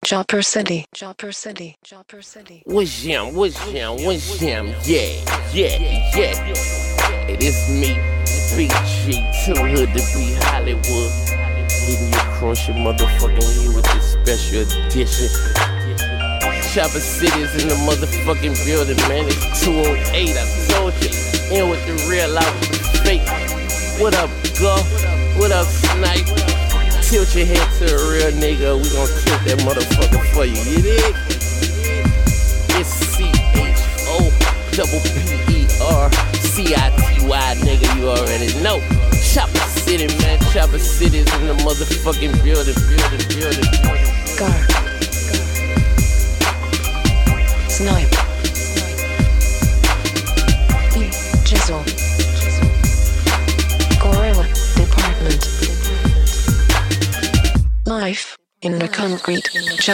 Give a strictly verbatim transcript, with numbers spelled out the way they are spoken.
Chopper City, Chopper City, Chopper City. What's jam, what's jam, what's jam, yeah, yeah, yeah. It is me, Big G, to the hood to be Hollywood. Hitting you across your motherfucking head with this special edition. Chopper City's in the motherfucking building, man. It's two oh eight, I told you. In with the real, out with the fake. What up, Go? What up, Snipe? Tilt your head to a real nigga, we gon' tilt that motherfucker for you, you dig? It's C H O double P E R C I T Y, nigga, you already know. Chopper City, man, Chopper City's in the motherfucking building, building, building, building. Gar. Snipe. B. Jizzle. Gorilla Department. Life in the concrete.